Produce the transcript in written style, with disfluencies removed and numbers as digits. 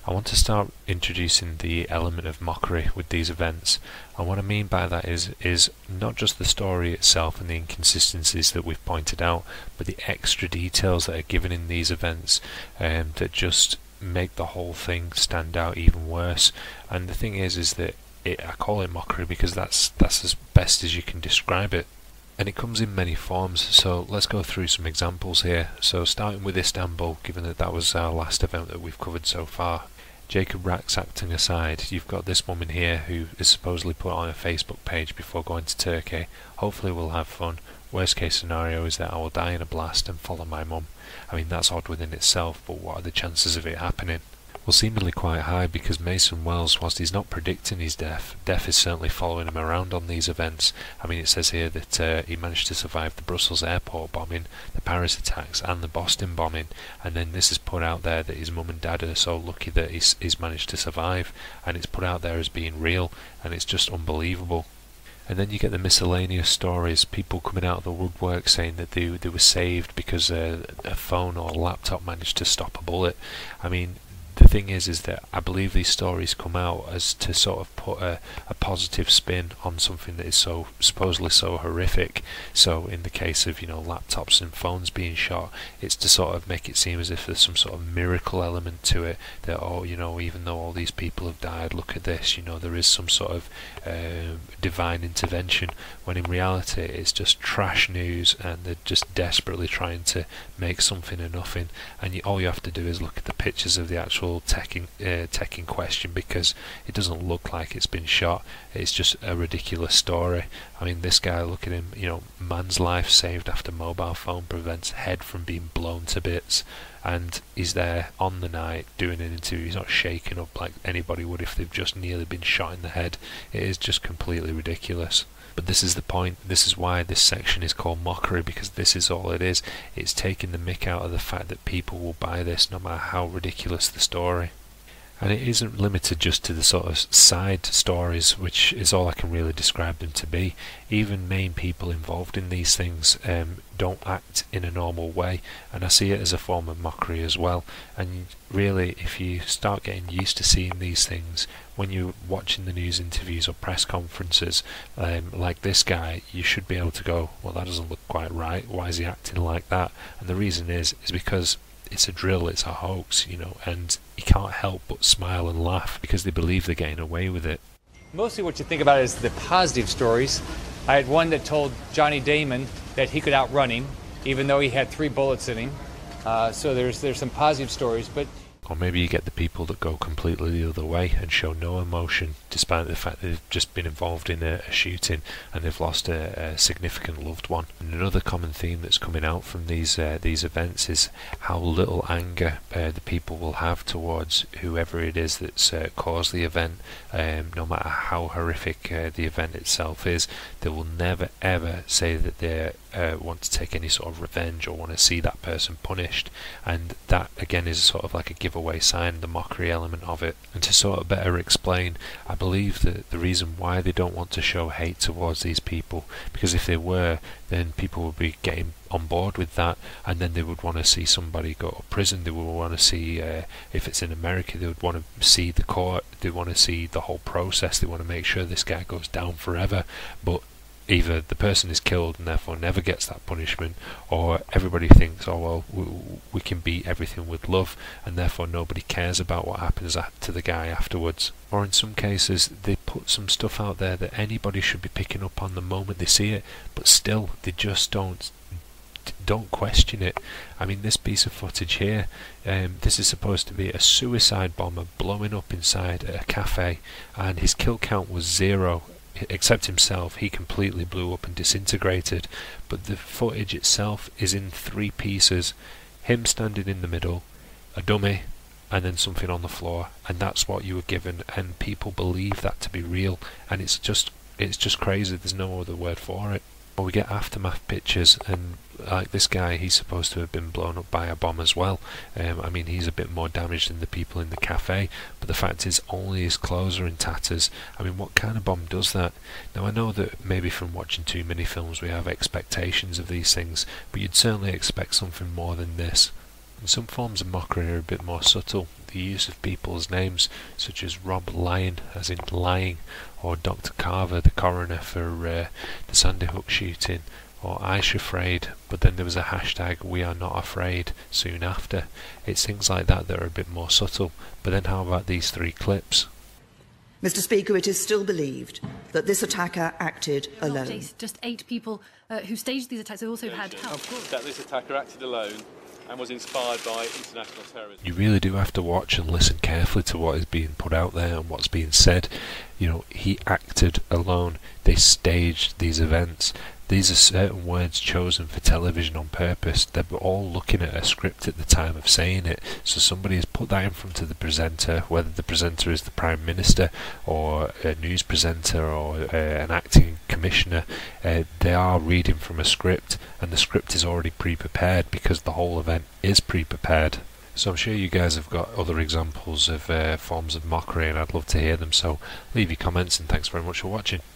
I want to start introducing the element of mockery with these events. And what I mean by that is not just the story itself and the inconsistencies that we've pointed out, but the extra details that are given in these events that just make the whole thing stand out even worse. And the thing is that I call it mockery because that's as best as you can describe it. And it comes in many forms, so let's go through some examples here. So starting with Istanbul, given that was our last event that we've covered so far. Jacob Rack's acting aside, you've got this woman here who is supposedly put on a Facebook page before going to Turkey. Hopefully we'll have fun. Worst case scenario is that I will die in a blast and follow my mum. I mean, that's odd within itself, but what are the chances of it happening? Well, seemingly quite high, because Mason Wells, whilst he's not predicting his death is certainly following him around on these events. I mean, it says here that he managed to survive the Brussels airport bombing, the Paris attacks and the Boston bombing, and then this is put out there that his mum and dad are so lucky that he's managed to survive, and it's put out there as being real, and it's just unbelievable. And then you get the miscellaneous stories, people coming out of the woodwork saying that they were saved because a phone or a laptop managed to stop a bullet. I mean, the thing is that I believe these stories come out as to sort of put a positive spin on something that is so supposedly so horrific. So in the case of, laptops and phones being shot, it's to sort of make it seem as if there's some sort of miracle element to it, that even though all these people have died, look at this, there is some sort of divine intervention, when in reality it's just trash news and they're just desperately trying to make something of nothing. And all you have to do is look at the pictures of the actual tech in question, because it doesn't look like it's been shot. It's just a ridiculous story. I mean, this guy, look at him, man's life saved after mobile phone prevents head from being blown to bits, and he's there on the night doing an interview. He's not shaken up like anybody would if they've just nearly been shot in the head. It is just completely ridiculous. But this is the point. This is why this section is called mockery, because this is all it is. It's taking the mick out of the fact that people will buy this no matter how ridiculous the story. And it isn't limited just to the sort of side stories, which is all I can really describe them to be. Even main people involved in these things don't act in a normal way, and I see it as a form of mockery as well. And really, if you start getting used to seeing these things when you're watching the news interviews or press conferences, like this guy, you should be able to go, well, that doesn't look quite right, why is he acting like that? And the reason is because it's a drill, it's a hoax, and you can't help but smile and laugh because they believe they're getting away with it. Mostly what you think about is the positive stories. I had one that told Johnny Damon that he could outrun him, even though he had 3 bullets in him. So there's some positive stories, but Or maybe you get the people that go completely the other way and show no emotion, despite the fact that they've just been involved in a shooting and they've lost a significant loved one. And another common theme that's coming out from these events is how little anger the people will have towards whoever it is that's caused the event. No matter how horrific the event itself is, they will never ever say that they want to take any sort of revenge or want to see that person punished. And that again is sort of like a giveaway sign, the mockery element of it. And to sort of better explain, I believe that the reason why they don't want to show hate towards these people, because if they were, then people would be getting on board with that, and then they would want to see somebody go to prison. They would want to see, if it's in America, they would want to see the court, they want to see the whole process, they want to make sure this guy goes down forever. But either the person is killed and therefore never gets that punishment, or everybody thinks, oh well, we can beat everything with love, and therefore nobody cares about what happens to the guy afterwards. Or in some cases they put some stuff out there that anybody should be picking up on the moment they see it, but still they just don't question it. I mean, this piece of footage here, this is supposed to be a suicide bomber blowing up inside a cafe, and his kill count was 0. Except himself, he completely blew up and disintegrated. But the footage itself is in 3 pieces: him standing in the middle, a dummy, and then something on the floor. And that's what you were given, and people believe that to be real, and it's just crazy. There's no other word for it. Well, we get aftermath pictures, and like this guy, he's supposed to have been blown up by a bomb as well. I mean, he's a bit more damaged than the people in the cafe, but the fact is only his clothes are in tatters. I mean, what kind of bomb does that? Now, I know that maybe from watching too many films we have expectations of these things, but you'd certainly expect something more than this. And some forms of mockery are a bit more subtle. The use of people's names, such as Rob Lyon, as in lying, or Dr. Carver, the coroner for the Sandy Hook shooting, or Aisha Afraid, but then there was a hashtag We Are Not Afraid soon after. It's things like that that are a bit more subtle. But then how about these 3 clips? Mr. Speaker, it is still believed that this attacker acted alone. Just 8 people who staged these attacks have also had help. Of course, that this attacker acted alone and was inspired by international terrorism. You really do have to watch and listen carefully to what is being put out there and what's being said. You know, he acted alone. They staged these events. These are certain words chosen for television on purpose. They were all looking at a script at the time of saying it. So somebody has put that in front of the presenter, whether the presenter is the Prime Minister or a news presenter or an acting commissioner. They are reading from a script, and the script is already pre-prepared because the whole event is pre-prepared. So I'm sure you guys have got other examples of forms of mockery, and I'd love to hear them. So leave your comments, and thanks very much for watching.